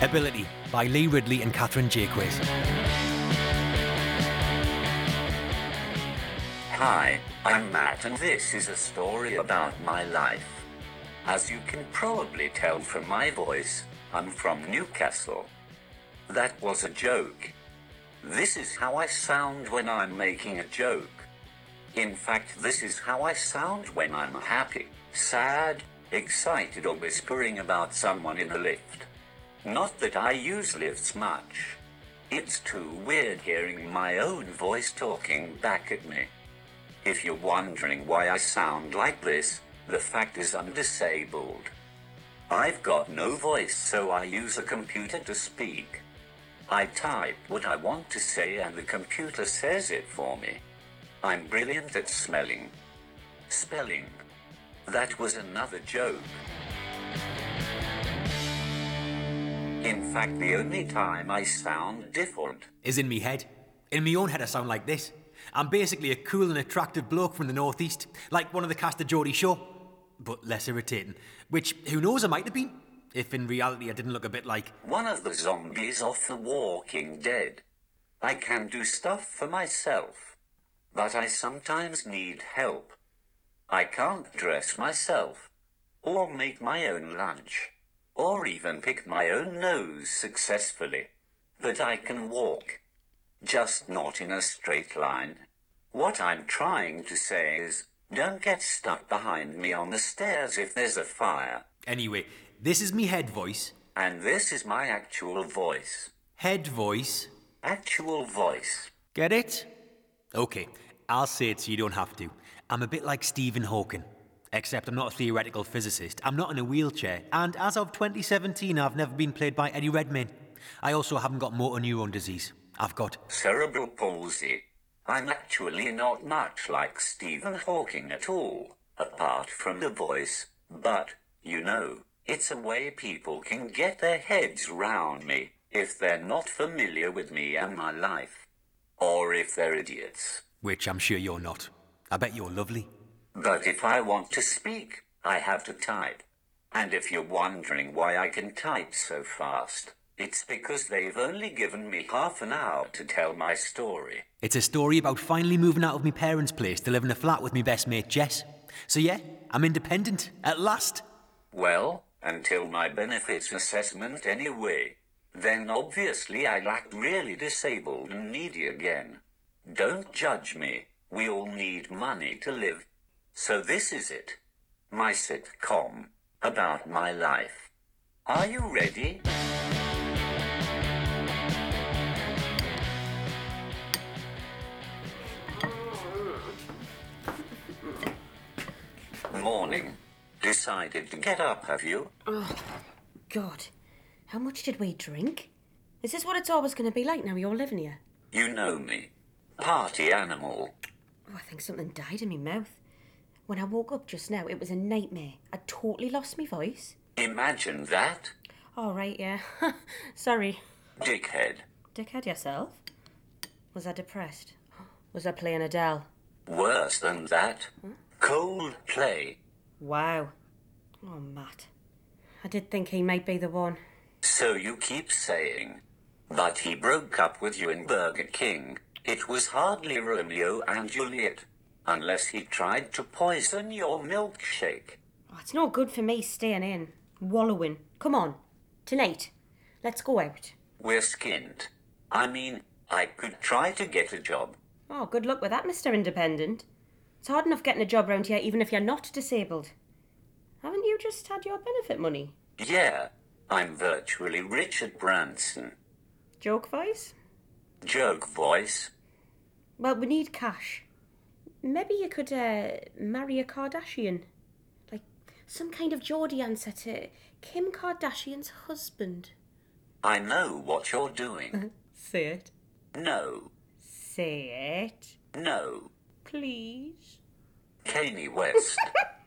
Ability by Lee Ridley and Catherine Jaques. Hi, I'm Matt and this is a story about my life. As you can probably tell from my voice, I'm from Newcastle. That was a joke. This is how I sound when I'm making a joke. In fact, this is how I sound when I'm happy, sad, excited or whispering about someone in a lift. Not that I use lifts much. It's too weird hearing my own voice talking back at me. If you're wondering why I sound like this, the fact is I'm disabled. I've got no voice, so I use a computer to speak. I type what I want to say and the computer says it for me. I'm brilliant at spelling. That was another joke. In fact, the only time I sound different is in me head. In me own head I sound like this. I'm basically a cool and attractive bloke from the northeast, like one of the cast of Geordie Shore, but less irritating, which who knows I might have been, if in reality I didn't look a bit like one of the zombies off The Walking Dead. I can do stuff for myself, but I sometimes need help. I can't dress myself, or make my own lunch, or even pick my own nose successfully, but I can walk. Just not in a straight line. What I'm trying to say is, don't get stuck behind me on the stairs if there's a fire. Anyway, this is me head voice. And this is my actual voice. Head voice. Actual voice. Get it? Okay, I'll say it so you don't have to. I'm a bit like Stephen Hawking. Except I'm not a theoretical physicist, I'm not in a wheelchair, and as of 2017 I've never been played by Eddie Redmayne. I also haven't got motor neuron disease. I've got cerebral palsy. I'm actually not much like Stephen Hawking at all, apart from the voice, but, you know, it's a way people can get their heads round me if they're not familiar with me and my life. Or if they're idiots. Which I'm sure you're not. I bet you're lovely. But if I want to speak, I have to type. And if you're wondering why I can type so fast, it's because they've only given me half an hour to tell my story. It's a story about finally moving out of my parents' place to live in a flat with my best mate Jess. So yeah, I'm independent, at last. Well, until my benefits assessment anyway. Then obviously I act really disabled and needy again. Don't judge me, we all need money to live. So this is it. My sitcom about my life. Are you ready? Morning. Decided to get up, have you? Oh, God. How much did we drink? Is this what it's always going to be like now you're living here? You know me. Party animal. Oh, I think something died in my mouth. When I woke up just now, it was a nightmare. I totally lost my voice. Imagine that. Oh, right, yeah. Sorry. Dickhead. Dickhead yourself? Was I depressed? Was I playing Adele? Worse than that. Coldplay. Wow. Oh, Matt. I did think he might be the one. So you keep saying. But he broke up with you in Burger King. It was hardly Romeo and Juliet. Unless he tried to poison your milkshake. Oh, it's no good for me staying in, wallowing. Come on, tonight, let's go out. We're skinned. I mean, I could try to get a job. Oh, good luck with that, Mr. Independent. It's hard enough getting a job round here even if you're not disabled. Haven't you just had your benefit money? Yeah, I'm virtually Richard Branson. Joke voice? Joke voice. Well, we need cash. Maybe you could marry a Kardashian. Like some kind of Geordie answer to Kim Kardashian's husband. I know what you're doing. Say it. No. Say it. No. Please. Kanye West.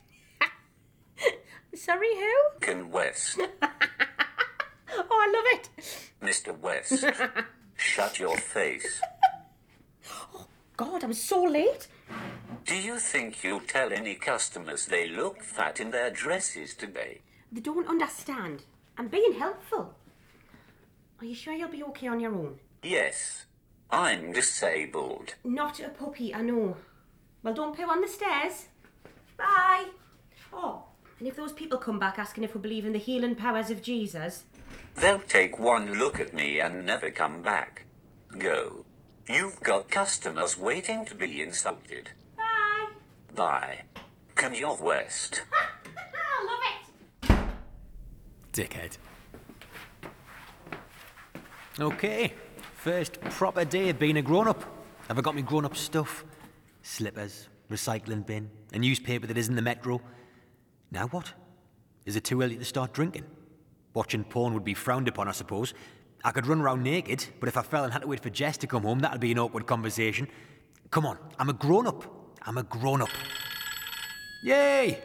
Sorry, who? Kanye West. Oh, I love it. Mr. West. Shut your face. Oh, God, I'm so late. Do you think you'll tell any customers they look fat in their dresses today? They don't understand. I'm being helpful. Are you sure you'll be okay on your own? Yes, I'm disabled. Not a puppy, I know. Well, don't poo on the stairs. Bye. Oh, and if those people come back asking if we believe in the healing powers of Jesus... They'll take one look at me and never come back. Go. You've got customers waiting to be insulted. Bye. Bye. Come your west. I love it. Dickhead. Okay, first proper day of being a grown-up. Have I got me grown-up stuff? Slippers, recycling bin, a newspaper that isn't the Metro. Now what? Is it too early to start drinking? Watching porn would be frowned upon, I suppose. I could run around naked, but if I fell and had to wait for Jess to come home, that'd be an awkward conversation. Come on, I'm a grown-up. I'm a grown-up. Yay!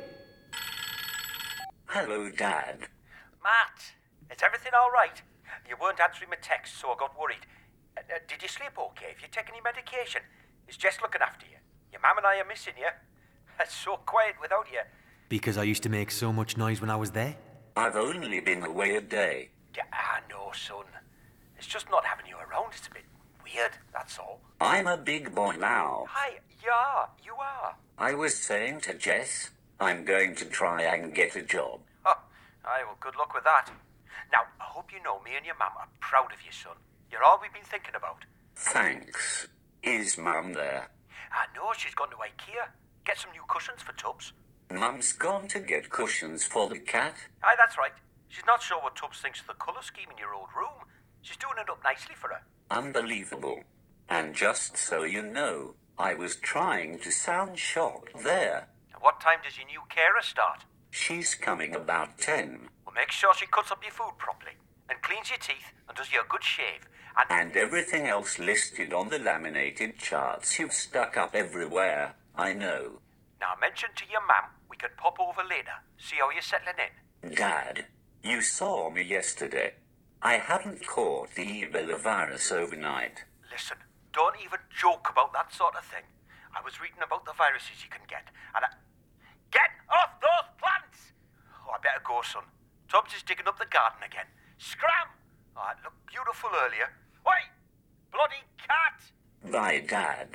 Hello, Dad. Matt, is everything all right? You weren't answering my texts, so I got worried. Did you sleep okay? Have you taken any medication? Is Jess looking after you? Your mum and I are missing you. It's so quiet without you. Because I used to make so much noise when I was there? I've only been away a day. Yeah, I know, son. It's just not having you around. It's a bit weird, that's all. I'm a big boy now. Hi, yeah, you are. I was saying to Jess, I'm going to try and get a job. Oh, aye, well, good luck with that. Now, I hope you know me and your mum are proud of you, son. You're all we've been thinking about. Thanks. Is Mum there? I know she's gone to IKEA. Get some new cushions for Tubbs. Mum's gone to get cushions for the cat. Aye, that's right. She's not sure what Tubbs thinks of the colour scheme in your old room. She's doing it up nicely for her. Unbelievable. And just so you know, I was trying to sound shocked there. And what time does your new carer start? She's coming about 10. Well, make sure she cuts up your food properly and cleans your teeth and does you a good shave. And everything else listed on the laminated charts you've stuck up everywhere, I know. Now, mention to your mum we can pop over later, see how you're settling in. Dad, you saw me yesterday. I hadn't caught the Ebola virus overnight. Listen, don't even joke about that sort of thing. I was reading about the viruses you can get, and Get off those plants! Oh, I better go, son. Tubbs is digging up the garden again. Scram! Oh, it looked beautiful earlier. Oi! Bloody cat! Bye, Dad.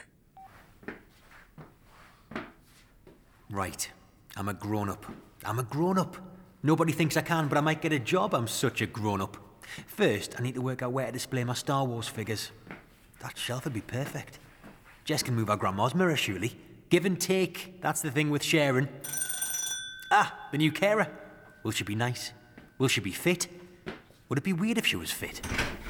Right. I'm a grown-up. I'm a grown-up. Nobody thinks I can, but I might get a job. I'm such a grown-up. First, I need to work out where to display my Star Wars figures. That shelf would be perfect. Jess can move our grandma's mirror, surely. Give and take. That's the thing with sharing. Ah, the new carer. Will she be nice? Will she be fit? Would it be weird if she was fit?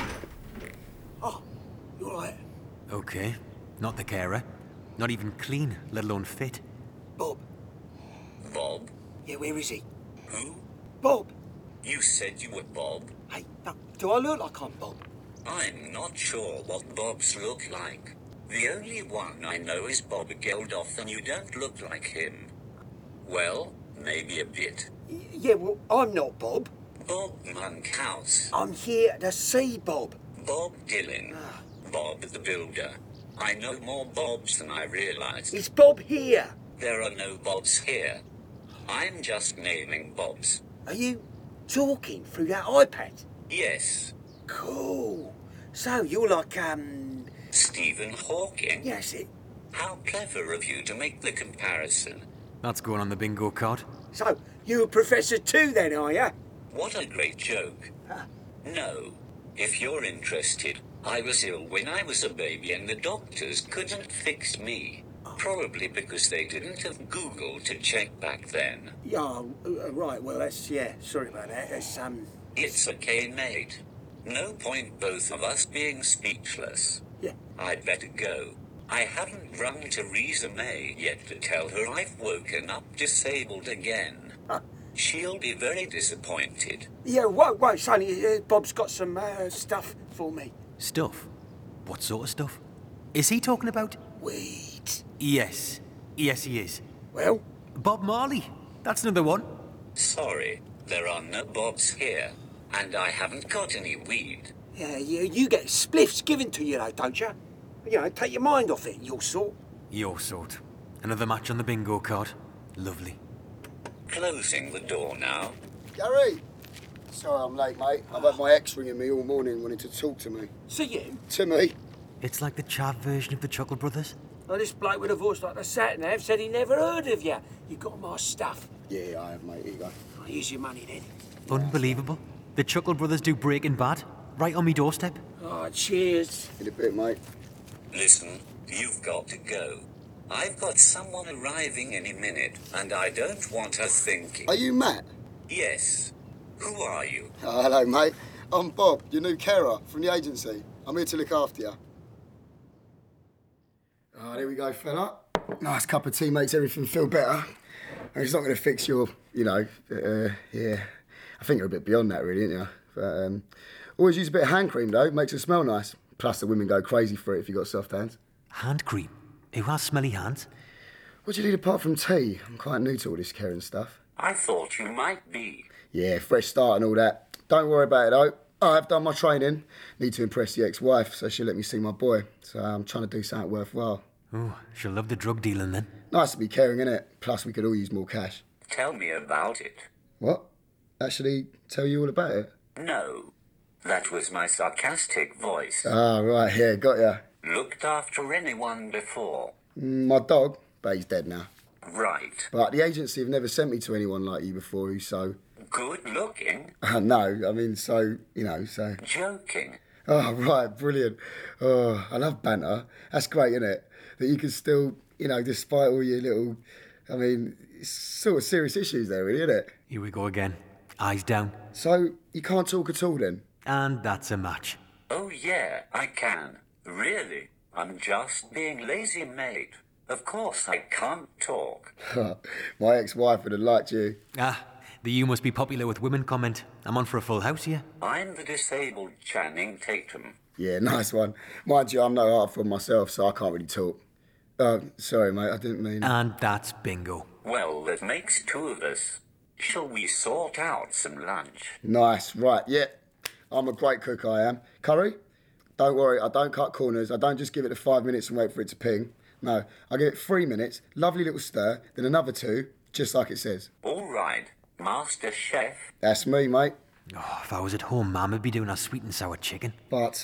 Oh, you all right? Okay. Not the carer. Not even clean, let alone fit. Bob. Bob? Yeah, where is he? Who? Bob. You said you were Bob. Hey, no, do I look like I'm Bob? I'm not sure what Bobs look like. The only one I know is Bob Geldof, and you don't look like him. Well, maybe a bit. Yeah, well, I'm not Bob. Bob Monkhouse. I'm here to see Bob. Bob Dylan. Bob the Builder. I know more Bobs than I realized. Is Bob here? There are no Bobs here. I'm just naming Bobs. Are you talking through that iPad? Yes. Cool. So you're like, Stephen Hawking? yes, it. How clever of you to make the comparison. That's going on the bingo card. So you're a professor too then, are you? What a great joke. No. If you're interested, I was ill when I was a baby and the doctors couldn't fix me. Probably because they didn't have Google to check back then. Yeah, right, well, that's, yeah, sorry about that. That's, It's okay, mate. No point both of us being speechless. yeah. I'd better go. I haven't rung Theresa May yet to tell her I've woken up disabled again. She'll be very disappointed. Yeah, wait, Sonny, Bob's got some, stuff for me. Stuff? What sort of stuff? Is he talking about? Wait. Yes. Yes, he is. Well? Bob Marley. That's another one. Sorry, there are no Bobs here, and I haven't got any weed. Yeah, you get spliffs given to you, though, don't you? You know, take your mind off it, your sort. Your sort. Another match on the bingo card. Lovely. Closing the door now. Gary, Sorry I'm late, mate. I've had my ex ringing me all morning wanting to talk to me. See you? To me? It's like the chav version of the Chuckle Brothers. Oh, this bloke with a voice like the sat-nav said he never heard of you. You got my stuff. Yeah, I have, mate. Here you go. Oh, here's your money, then. Unbelievable. The Chuckle Brothers do Breaking Bad, right on me doorstep. Oh, cheers. In a bit, mate. Listen, you've got to go. I've got someone arriving any minute, and I don't want her thinking. Are you Matt? Yes. Who are you? Oh, hello, mate. I'm Bob, your new carer from the agency. I'm here to look after you. Oh, there we go, fella. Nice cup of tea makes everything feel better. And it's not going to fix your, yeah. I think you're a bit beyond that, really, aren't you? But always use a bit of hand cream, though. Makes it smell nice. Plus, the women go crazy for it if you've got soft hands. Hand cream? Who has smelly hands? What do you need apart from tea? I'm quite new to all this caring stuff. I thought you might be. Yeah, fresh start and all that. Don't worry about it, though. I've done my training. Need to impress the ex-wife, so she'll let me see my boy. So I'm trying to do something worthwhile. Oh, she'll love the drug dealing then. Nice to be caring, innit? Plus, we could all use more cash. Tell me about it. What? Actually, tell you all about it? No. That was my sarcastic voice. Ah, right, yeah, got ya. Looked after anyone before? My dog, but he's dead now. Right. But the agency have never sent me to anyone like you before, who's so... Good looking? No, I mean, so... Joking. Oh, right, brilliant. Oh, I love banter. That's great, isn't it? That you can still, despite all your little... it's sort of serious issues there, really, isn't it? Here we go again. Eyes down. So, you can't talk at all, then? And that's a match. Oh, yeah, I can. Really? I'm just being lazy, mate. Of course I can't talk. My ex-wife would have liked you. Ah, the "you must be popular with women" comment. I'm on for a full house here. I'm the disabled Channing Tatum. Yeah, nice one. Mind you, I'm no art for myself, so I can't really talk. Sorry, mate, I didn't mean... And that's bingo. Well, that makes two of us. Shall we sort out some lunch? Nice, right, yeah. I'm a great cook, I am. Curry? Don't worry, I don't cut corners. I don't just give it the 5 minutes and wait for it to ping. No, I give it 3 minutes, lovely little stir, then another 2, just like it says. All right, Master Chef. That's me, mate. Oh, if I was at home, Mum would be doing a sweet and sour chicken. But,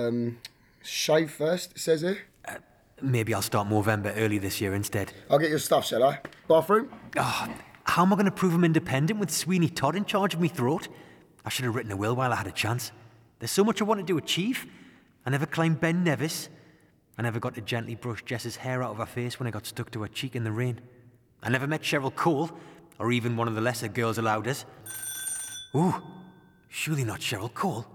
shave first, it says here. Maybe I'll start Movember early this year instead. I'll get your stuff, shall I? Bathroom? Oh, how am I going to prove I'm independent with Sweeney Todd in charge of me throat? I should have written a will while I had a chance. There's so much I wanted to achieve. I never climbed Ben Nevis. I never got to gently brush Jess's hair out of her face when I got stuck to her cheek in the rain. I never met Cheryl Cole, or even one of the lesser girls allowed us. Ooh, surely not Cheryl Cole.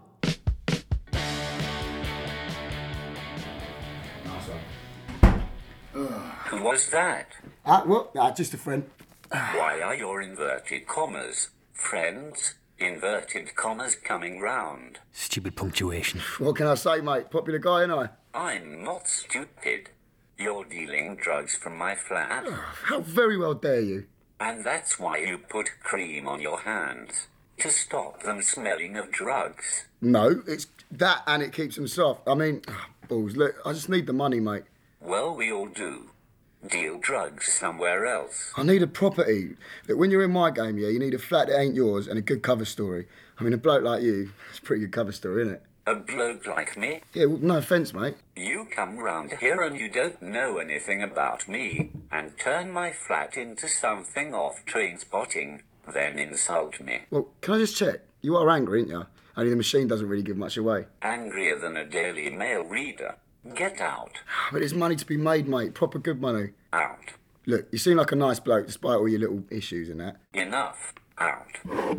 Who was that? What? Just a friend. Why are your inverted commas, friends, inverted commas coming round? Stupid punctuation. What can I say, mate? Popular guy, ain't I? I'm not stupid. You're dealing drugs from my flat. How very well dare you? And that's why you put cream on your hands. To stop them smelling of drugs. No, it's that and it keeps them soft. Balls, look, I just need the money, mate. Well, we all do. Deal drugs somewhere else. I need a property. Look, when you're in my game, yeah, you need a flat that ain't yours and a good cover story. A bloke like you, it's a pretty good cover story, isn't it? A bloke like me? Yeah, well, no offence, mate. You come round here and you don't know anything about me, and turn my flat into something off Train Spotting, then insult me. Well, can I just check? You are angry, ain't you? Only the machine doesn't really give much away. Angrier than a Daily Mail reader. Get out. But there's money to be made, mate. Proper good money. Out. Look, you seem like a nice bloke despite all your little issues and that. Enough. Out.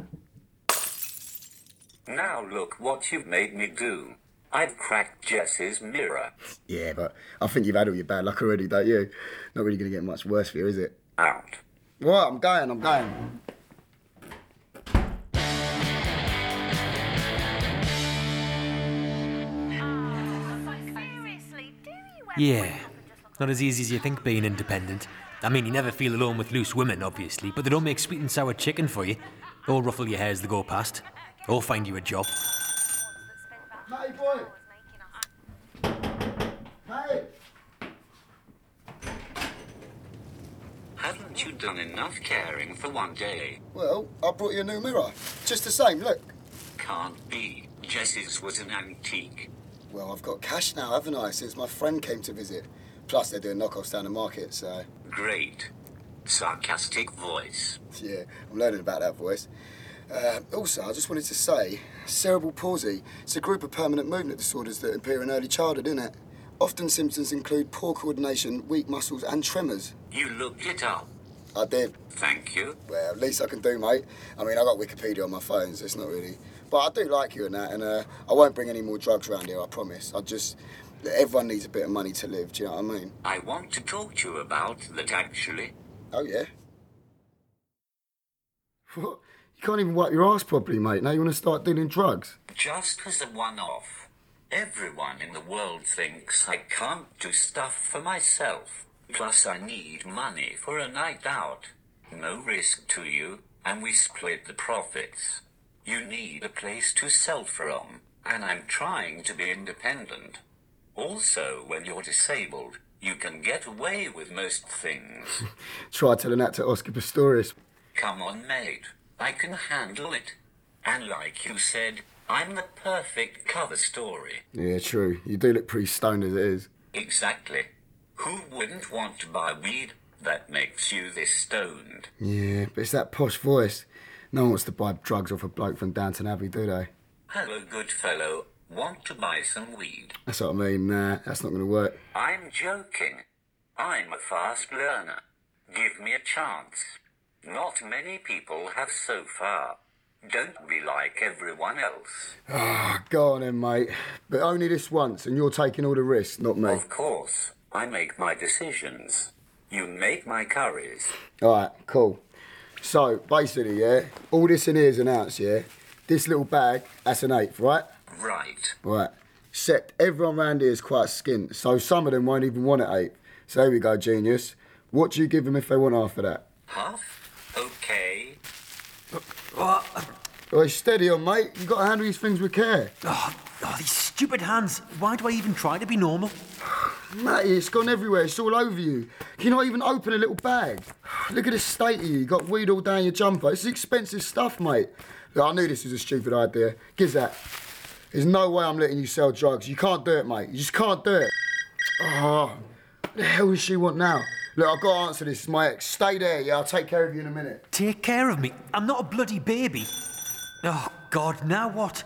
Now look what you've made me do. I've cracked Jess's mirror. Yeah, but I think you've had all your bad luck already, don't you? Not really going to get much worse for you, is it? Out. Right, I'm going. Yeah, not as easy as you think being independent. You never feel alone with loose women, obviously, but they don't make sweet and sour chicken for you. Or ruffle your hair as they go past. Or find you a job. Hey, boy! Hey! Haven't you done enough caring for one day? Well, I brought you a new mirror. Just the same, look. can't be. Jess's was an antique. Well, I've got cash now, haven't I, since my friend came to visit. Plus, they're doing knockoffs down the market, so... Great. Sarcastic voice. Yeah, I'm learning about that voice. Also, I just wanted to say, cerebral palsy, it's a group of permanent movement disorders that appear in early childhood, isn't it? Often symptoms include poor coordination, weak muscles and tremors. You looked it up. I did. Thank you. Well, least I can do, mate. I mean, I got Wikipedia on my phone, so it's not really... But I do like you and that, and I won't bring any more drugs around here, I promise. Everyone needs a bit of money to live, do you know what I mean? I want to talk to you about that, actually. Oh, yeah? What? You can't even wipe your ass properly, mate. Now you want to start dealing drugs? Just as a one-off. Everyone in the world thinks I can't do stuff for myself. Plus I need money for a night out. No risk to you, and we split the profits. You need a place to sell from, and I'm trying to be independent. Also, when you're disabled, you can get away with most things. Try telling that to Oscar Pistorius. Come on, mate. I can handle it. And like you said, I'm the perfect cover story. Yeah, true. You do look pretty stoned as it is. Exactly. Who wouldn't want to buy weed that makes you this stoned? Yeah, but it's that posh voice. No one wants to buy drugs off a bloke from Downton Abbey, do they? Hello, good fellow. Want to buy some weed? That's what I mean. Nah, that's not going to work. I'm joking. I'm a fast learner. Give me a chance. Not many people have so far. Don't be like everyone else. Go on then, mate. But only this once, and you're taking all the risks, not me. Of course. I make my decisions. You make my curries. All right, cool. So, basically, yeah, all this in here is an ounce, yeah? This little bag, that's an eighth, right? Right. Right. Except everyone round here is quite skint, so some of them won't even want an eighth. So there we go, genius. What do you give them if they want half of that? Half? Okay. Oh, steady on, mate. You've got to handle these things with care. Oh, these stupid hands. Why do I even try to be normal? Matty, it's gone everywhere. It's all over you. Can you not even open a little bag? Look at the state of you. You got weed all down your jumper. This is expensive stuff, mate. Look, I knew this was a stupid idea. Gives that. There's no way I'm letting you sell drugs. You can't do it, mate. You just can't do it. Oh, what the hell does she want now? Look, I've got to answer this. It's my ex. Stay there, yeah? I'll take care of you in a minute. Take care of me? I'm not a bloody baby. Oh, God, now what?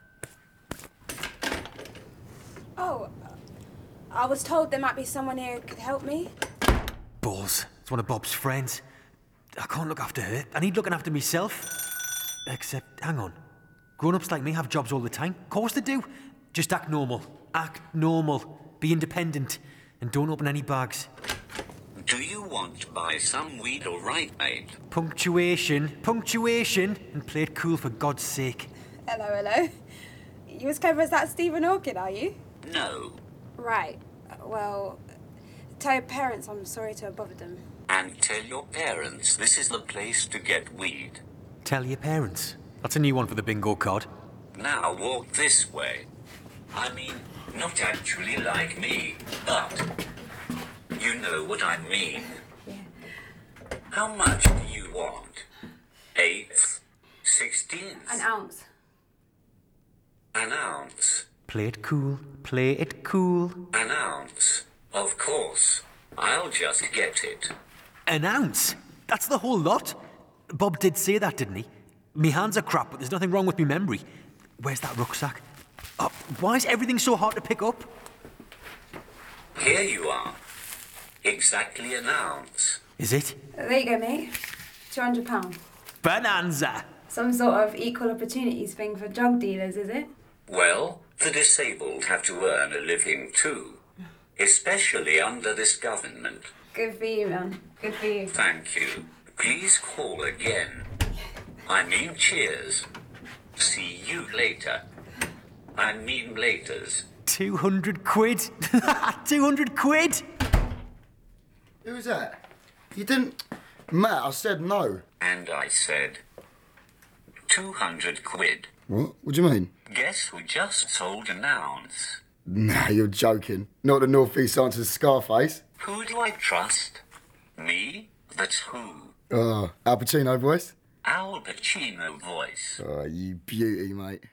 Oh, I was told there might be someone here who could help me. Balls. It's one of Bob's friends. I can't look after her. I need looking after myself. Except, hang on. Grown-ups like me have jobs all the time. Of course they do. Just act normal. Act normal. Be independent. And don't open any bags. Do you want to buy some weed, all right, mate? Punctuation. Punctuation. And play it cool for God's sake. Hello. You as clever as that Stephen Hawking, are you? No. Right. Well, tell your parents I'm sorry to have bothered them. And tell your parents this is the place to get weed. Tell your parents. That's a new one for the bingo card. Now walk this way. I mean, not actually like me, but you know what I mean. Yeah. How much do you want? Eighths? 16ths? An ounce. An ounce? Play it cool. Play it cool. An ounce? Of course. I'll just get it. An ounce? That's the whole lot? Bob did say that, didn't he? Me hands are crap, but there's nothing wrong with me memory. Where's that rucksack? Oh, why is everything so hard to pick up? Here you are. Exactly an ounce. Is it? There you go, mate. £200. Bonanza! Some sort of equal opportunities thing for drug dealers, is it? Well, the disabled have to earn a living too. Especially under this government. Good for you, man. Good for you. Thank you. Please call again. I mean cheers. See you later. I mean laters. 200 quid? 200 quid? Who was that? You didn't... Matt, I said no. And I said 200 quid. What? What do you mean? Guess who just sold an ounce? Nah, you're joking. Not the North East answer to Scarface. Who do I trust? Me? That's who? Oh, Al Pacino voice? Al Pacino voice. Oh, you beauty, mate.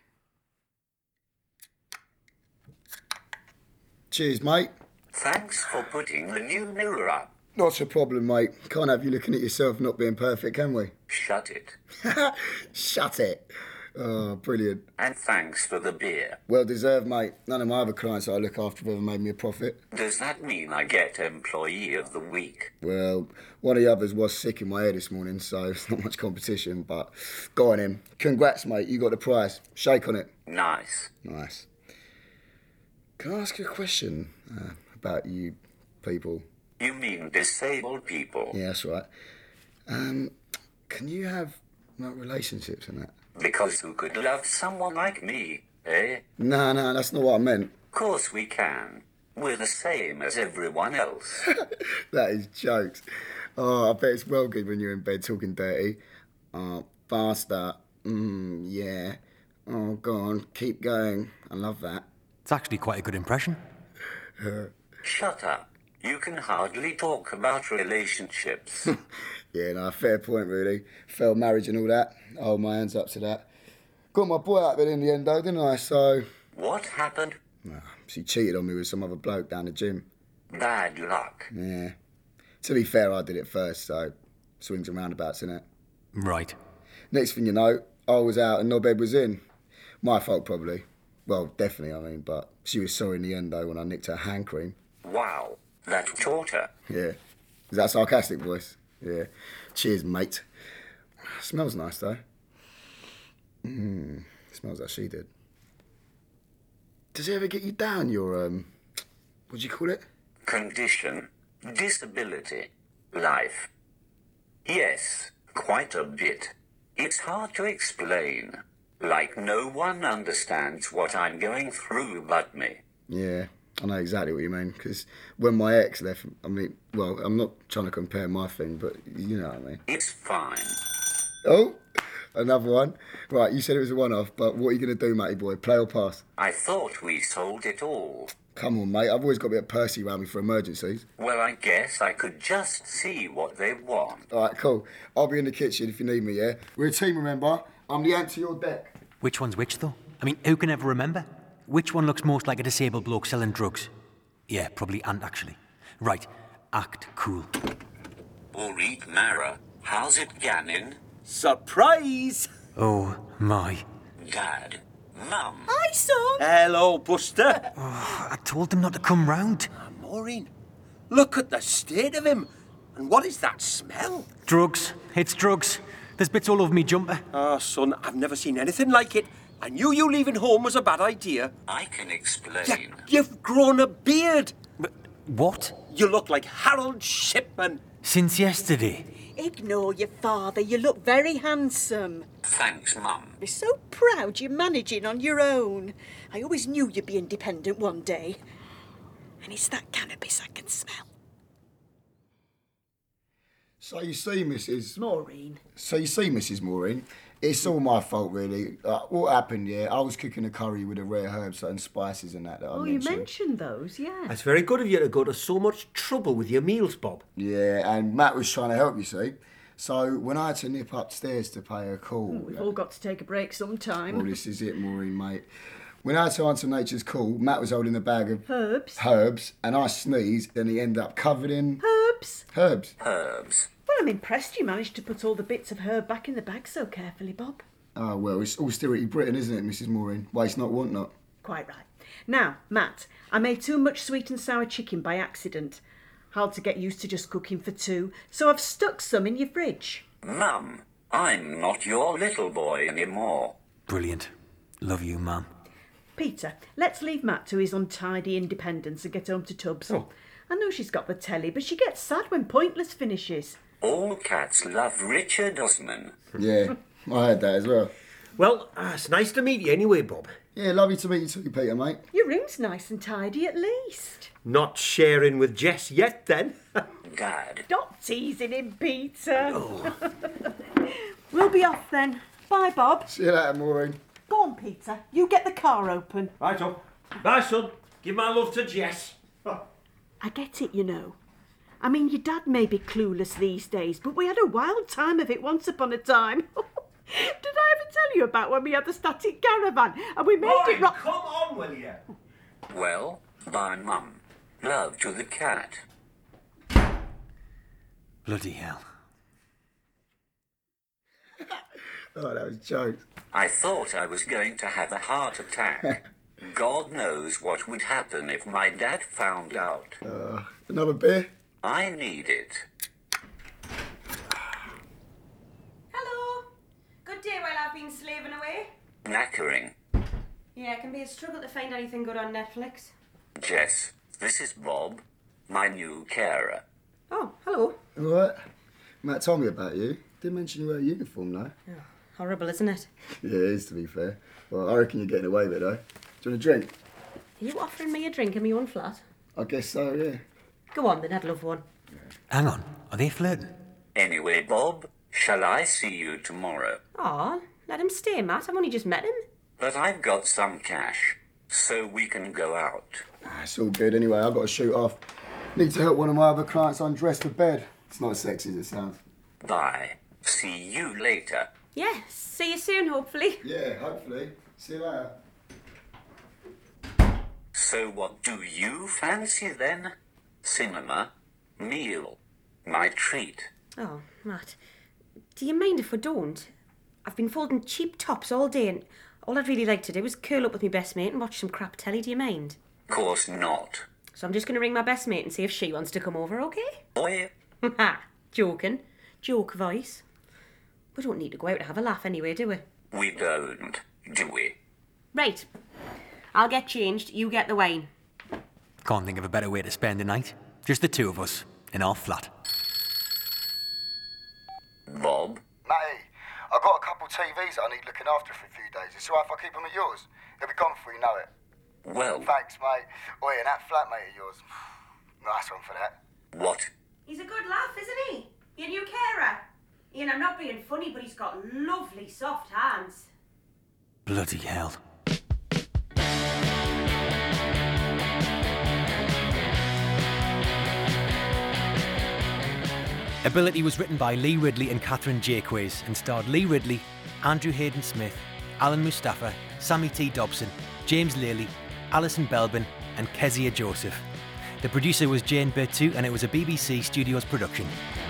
Cheers, mate. Thanks for putting the new mirror up. Not a problem, mate. Can't have you looking at yourself not being perfect, can we? Shut it. Shut it. Oh, brilliant. And thanks for the beer. Well deserved, mate. None of my other clients that I look after have ever made me a profit. Does that mean I get Employee of the Week? Well, one of the others was sick in my hair this morning, so it's not much competition, but go on him. Congrats, mate. You got the prize. Shake on it. Nice. Nice. Can I ask you a question about you people? You mean disabled people? Yeah, that's right. Can you have relationships and that? Because who could love someone like me, eh? No, that's not what I meant. Of course we can. We're the same as everyone else. That is jokes. Oh, I bet it's well good when you're in bed talking dirty. Oh, bastard. Yeah. Oh, go on, keep going. I love that. It's actually quite a good impression. Shut up. You can hardly talk about relationships. Yeah, no, fair point, really. Failed marriage and all that. I hold my hands up to that. Got my boy out of it in the end, though, didn't I? So... What happened? She cheated on me with some other bloke down the gym. Bad luck. Yeah. To be fair, I did it first, so swings and roundabouts, innit? Right. Next thing you know, I was out and Knobhead was in. My fault, probably. Well, definitely, I mean, but she was sorry in the end, though, when I nicked her hand cream. Wow. That taught her. Yeah. Is that sarcastic voice? Yeah. Cheers, mate. Smells nice, though. Smells like she did. Does it ever get you down, your, what do you call it? Condition. Disability. Life. Yes, quite a bit. It's hard to explain. Like no one understands what I'm going through but me. Yeah. I know exactly what you mean, because when my ex left, I mean, well, I'm not trying to compare my thing, but you know what I mean. It's fine. Oh, another one. Right, you said it was a one-off, but what are you going to do, matey boy? Play or pass? I thought we sold it all. Come on, mate. I've always got a bit of Percy around me for emergencies. Well, I guess I could just see what they want. All right, cool. I'll be in the kitchen if you need me, yeah? We're a team, remember? I'm the ant to your deck. Which one's which, though? I mean, who can ever remember? Which one looks most like a disabled bloke selling drugs? Yeah, probably Ant, actually. Right, act cool. Ulrich Mara, how's it going? Surprise! Oh, my. Dad, Mum. Hi, son. Hello, Buster. I told them not to come round. Maureen, look at the state of him. And what is that smell? Drugs. It's drugs. There's bits all over me jumper. Ah, son, I've never seen anything like it. I knew you leaving home was a bad idea. I can explain. You've grown a beard. But what? You look like Harold Shipman. Since yesterday. Ignore your father. You look very handsome. Thanks, Mum. We're so proud you're managing on your own. I always knew you'd be independent one day. And it's that cannabis I can smell. So you see, Mrs. Maureen. It's all my fault, really. What happened, yeah? I was cooking a curry with the rare herbs and spices and that I Oh, mentioned. you mentioned those, yeah. It's very good of you to go to so much trouble with your meals, Bob. Yeah, and Matt was trying to help, you see. So when I had to nip upstairs to pay a call... We've all got to take a break sometime. Well, this is it, Maureen, mate. When I had to answer Nature's call, Matt was holding a bag of... Herbs, and I sneezed, and he ended up covered in... Herbs? Herbs. Well, I'm impressed you managed to put all the bits of herb back in the bag so carefully, Bob. Oh, well, it's austerity Britain, isn't it, Mrs. Maureen? Waste not, want not. Quite right. Now, Matt, I made too much sweet and sour chicken by accident. Hard to get used to just cooking for two, so I've stuck some in your fridge. Mum, I'm not your little boy anymore. Brilliant. Love you, Mum. Peter, let's leave Matt to his untidy independence and get home to Tubbs. Oh. I know she's got the telly, but she gets sad when Pointless finishes. All cats love Richard Osman. Yeah, I heard that as well. Well, it's nice to meet you anyway, Bob. Yeah, lovely to meet you too, Peter, mate. Your room's nice and tidy at least. Not sharing with Jess yet, then. Dad. Stop teasing him, Peter. We'll be off then. Bye, Bob. See you later, Maureen. Go on, Peter. You get the car open. Right on. Bye, son. Give my love to Jess. I get it, you know. I mean, your dad may be clueless these days, but we had a wild time of it once upon a time. Did I ever tell you about when we had the static caravan and we made it Come on, will you? Well, Bye, Mum. Love to the cat. Bloody hell. Oh, that was jokes. I thought I was going to have a heart attack. God knows what would happen if my dad found out. Another beer? I need it. Hello. Good day while I've been slaving away. Knackering. Yeah, it can be a struggle to find anything good on Netflix. Jess, this is Bob, my new carer. Oh, hello. All right. Matt told me about you. Didn't mention you wear a uniform, though. Oh, horrible, isn't it? Yeah, it is, to be fair. Well, I reckon you're getting away with it, though. Do you want a drink? Are you offering me a drink in my own flat? I guess so, yeah. Go on then, I'd love one. Hang on, are they flirting? Anyway, Bob, shall I see you tomorrow? Aw, let him stay, Matt. I've only just met him. But I've got some cash, so we can go out. It's all good anyway. I've got to shoot off. Need to help one of my other clients undress for bed. It's not as sexy as it sounds. Bye. See you later. Yeah, see you soon, hopefully. Yeah, hopefully. See you later. So what do you fancy then? Cinema? Meal? My treat? Oh, Matt, do you mind if we don't? I've been folding cheap tops all day and all I'd really like to do is curl up with my best mate and watch some crap telly. Do you mind? Course not. So I'm just going to ring my best mate and see if she wants to come over, okay? Oi. Ha! Joking. Joke voice. We don't need to go out to have a laugh anyway, do we? We don't, do we? Right. I'll get changed, you get the wine. Can't think of a better way to spend the night. Just the two of us, in our flat. Bob? Matty, I've got a couple TVs that I need looking after for a few days. It's all right if I keep them at yours? They'll be gone before you know it. Well, Thanks, mate. Oi, and that flatmate of yours. Nice one for that. what? He's a good laugh, isn't he? Your new carer. Ian, I'm not being funny, but he's got lovely soft hands. Bloody hell. Ability was written by Lee Ridley and Catherine Jaques and starred Lee Ridley, Andrew Hayden Smith, Alan Mustafa, Sammy T. Dobson, James Lely, Alison Belbin and Kezia Joseph. The producer was Jane Bertu and it was a BBC Studios production.